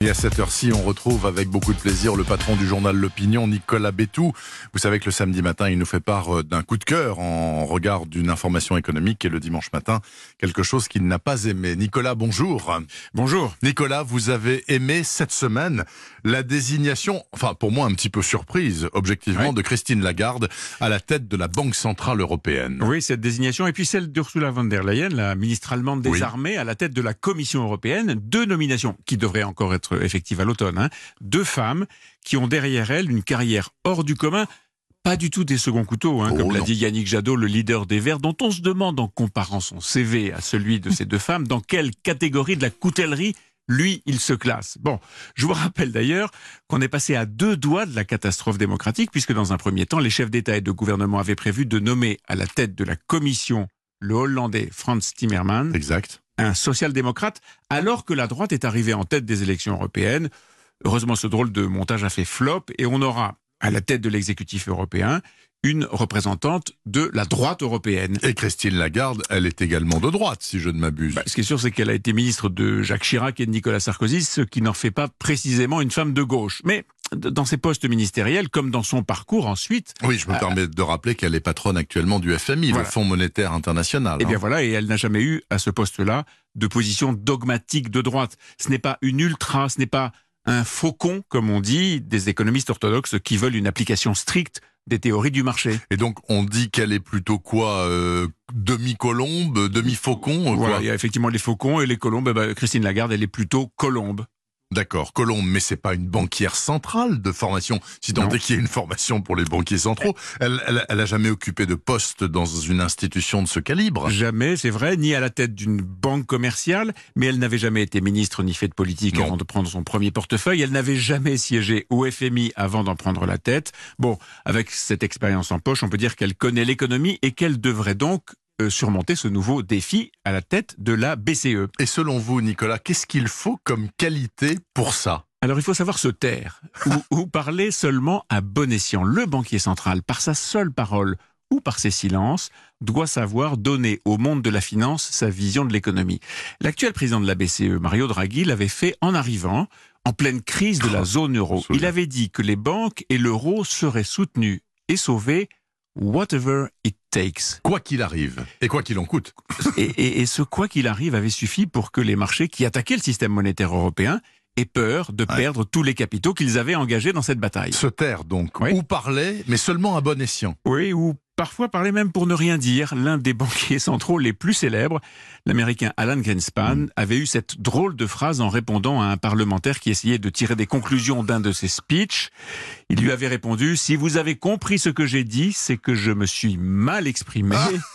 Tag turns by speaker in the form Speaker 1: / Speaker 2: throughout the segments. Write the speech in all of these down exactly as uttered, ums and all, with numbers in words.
Speaker 1: Et à cette heure-ci, on retrouve avec beaucoup de plaisir le patron du journal L'Opinion, Nicolas Bétou. Vous savez que le samedi matin, il nous fait part d'un coup de cœur en regard d'une information économique et le dimanche matin, quelque chose qu'il n'a pas aimé. Nicolas, bonjour.
Speaker 2: Bonjour.
Speaker 1: Nicolas, vous avez aimé cette semaine la désignation, enfin pour moi un petit peu surprise, objectivement, oui. de Christine Lagarde à la tête de la Banque Centrale Européenne.
Speaker 2: Oui, cette désignation, et puis celle d'Ursula von der Leyen, la ministre allemande des
Speaker 1: oui.
Speaker 2: Armées, à la tête de la Commission européenne. Deux nominations qui devraient encore être effective à l'automne. Hein. Deux femmes qui ont derrière elles une carrière hors du commun, pas du tout des seconds couteaux, hein,
Speaker 1: oh,
Speaker 2: comme l'a
Speaker 1: non.
Speaker 2: dit Yannick Jadot, le leader des Verts, dont on se demande, en comparant son C V à celui de ces deux femmes, dans quelle catégorie de la coutellerie lui, il se classe. Bon, je vous rappelle d'ailleurs qu'on est passé à deux doigts de la catastrophe démocratique, puisque dans un premier temps, les chefs d'État et de gouvernement avaient prévu de nommer à la tête de la Commission le Hollandais Frans Timmermans.
Speaker 1: Exact.
Speaker 2: Un social-démocrate, alors que la droite est arrivée en tête des élections européennes. Heureusement, ce drôle de montage a fait flop et on aura, à la tête de l'exécutif européen, une représentante de la droite européenne.
Speaker 1: Et Christine Lagarde, elle est également de droite, si je ne m'abuse.
Speaker 2: Bah, ce qui est sûr, c'est qu'elle a été ministre de Jacques Chirac et de Nicolas Sarkozy, ce qui n'en fait pas précisément une femme de gauche. Mais dans ses postes ministériels, comme dans son parcours ensuite...
Speaker 1: Oui, je me euh, permets de rappeler qu'elle est patronne actuellement du F M I, voilà. le Fonds monétaire international.
Speaker 2: Et
Speaker 1: hein.
Speaker 2: bien voilà, et elle n'a jamais eu, à ce poste-là, de position dogmatique de droite. Ce n'est pas une ultra, ce n'est pas un faucon, comme on dit, des économistes orthodoxes qui veulent une application stricte des théories du marché.
Speaker 1: Et donc, on dit qu'elle est plutôt quoi euh, demi-colombe, demi-faucon
Speaker 2: Voilà,
Speaker 1: quoi.
Speaker 2: Il y a effectivement les faucons et les colombes. Eh ben, Christine Lagarde, elle est plutôt colombe.
Speaker 1: D'accord, colombe, mais c'est pas une banquière centrale de formation. Si tant est qu'il y ait une formation pour les banquiers centraux, elle, elle, elle a jamais occupé de poste dans une institution de ce calibre.
Speaker 2: Jamais, c'est vrai, ni à la tête d'une banque commerciale, mais elle n'avait jamais été ministre ni fait de politique non. avant de prendre son premier portefeuille. Elle n'avait jamais siégé au F M I avant d'en prendre la tête. Bon, avec cette expérience en poche, on peut dire qu'elle connaît l'économie et qu'elle devrait donc surmonter ce nouveau défi à la tête de la B C E.
Speaker 1: Et selon vous, Nicolas, qu'est-ce qu'il faut comme qualité pour ça ?
Speaker 2: Alors il faut savoir se taire ou, ou parler seulement à bon escient. Le banquier central, par sa seule parole ou par ses silences, doit savoir donner au monde de la finance sa vision de l'économie. L'actuel président de la B C E, Mario Draghi, l'avait fait en arrivant, en pleine crise de la zone euro. Il avait dit que les banques et l'euro seraient soutenus et sauvés whatever it takes.
Speaker 1: Quoi qu'il arrive, et quoi qu'il en coûte.
Speaker 2: Et, et, et ce quoi qu'il arrive avait suffi pour que les marchés qui attaquaient le système monétaire européen aient peur de ouais. perdre tous les capitaux qu'ils avaient engagés dans cette bataille.
Speaker 1: Se taire donc,
Speaker 2: oui.
Speaker 1: ou parler, mais seulement à bon escient.
Speaker 2: Oui, ou parfois parler même pour ne rien dire. L'un des banquiers centraux les plus célèbres, l'américain Alan Greenspan, mmh. avait eu cette drôle de phrase en répondant à un parlementaire qui essayait de tirer des conclusions d'un de ses speeches. Il lui avait répondu « Si vous avez compris ce que j'ai dit, c'est que je me suis mal exprimé. »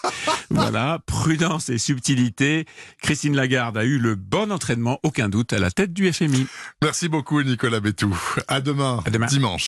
Speaker 2: Voilà, prudence et subtilité. Christine Lagarde a eu le bon entraînement, aucun doute, à la tête du F M I.
Speaker 1: Merci beaucoup Nicolas Bétou. À demain,
Speaker 2: à demain.
Speaker 1: dimanche.